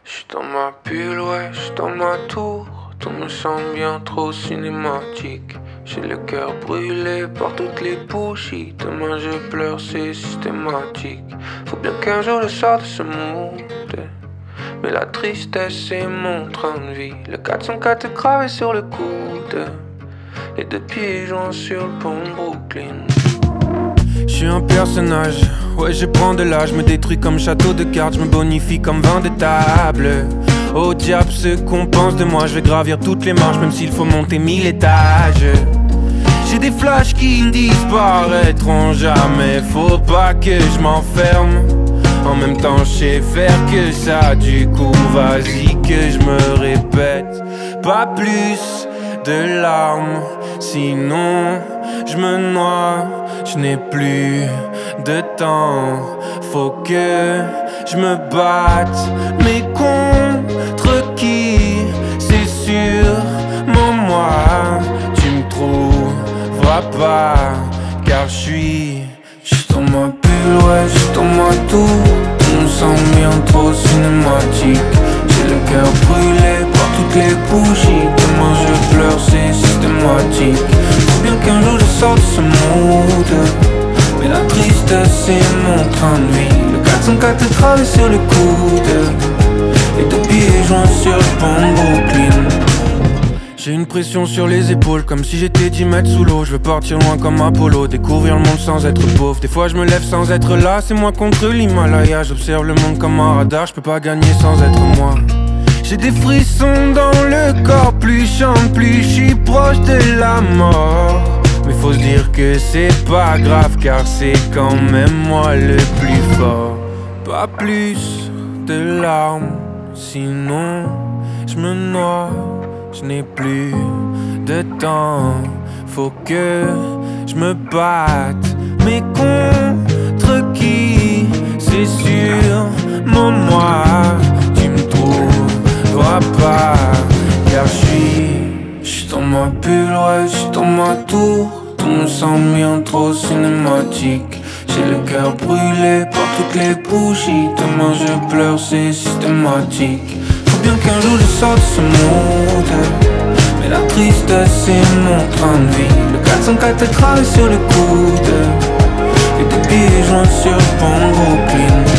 J'suis dans ma bulle, ouais, j'suis dans ma tour. Tout me semble bien trop cinématique. J'ai le cœur brûlé par toutes les bullshit. Demain je pleure, c'est systématique. Faut bien qu'un jour je sorte de ce mood. Mais la tristesse c'est mon train de vie. Le 404 est gravé sur le coude. Les deux pieds joints sur le pont de Brooklyn. J'suis un personnage, ouais je prends de l'âge, me détruis comme château de cartes, je me bonifie comme vin de table. Au diable ce qu'on pense de moi, je vais gravir toutes les marches même s'il faut monter 1000 étages. J'ai des flashs qui ne disparaîtront jamais, faut pas que je m'enferme. En même temps je sais faire que ça, du coup vas-y que je me répète. Pas plus de larmes, sinon je me noie. Je n'ai plus de temps, faut que je me batte. Mais contre qui? C'est sûrement moi. Tu me trouveras pas, car j'suis dans ma bulle, ouais, j'suis dans ma tour. Tout me semble bien trop cinématique. J'ai le cœur brûlé par toutes les bougies. Demain je pleure, c'est systématique. Faut bien qu'un jour je sorte de ce mood. Mais la tristesse c'est mon train de vie. Le 404 est gravé sur le coude. Les deux pieds joints sur le pont de Brooklyn. J'ai une pression sur les épaules, comme si j'étais 10 mètres sous l'eau. Je veux partir loin comme Apollo, découvrir le monde sans être pauvre. Des fois je me lève sans être là, c'est moi contre l'Himalaya. J'observe le monde comme un radar, je peux pas gagner sans être moi. J'ai des frissons dans le corps, plus je chante, plus je suis proche de la mort. Mais faut se dire que c'est pas grave, car c'est quand même moi le plus fort. Pas plus de larmes, sinon je me noie. Je n'ai plus de temps, faut que je me batte. Mais contre qui? C'est sûrement moi. Tu me trouveras pas, car j'suis dans ma bulle, ouais, j'suis dans ma tour. Tout me semble bien trop cinématique. J'ai le cœur brûlé par toutes les bougies. Demain je pleure, c'est systématique. Faut bien qu'un jour je sorte de ce mood. Mais la tristesse c'est mon train de vie. Le 404 est gravé sur le coude. Les deux pieds joints sur le pont de Brooklyn.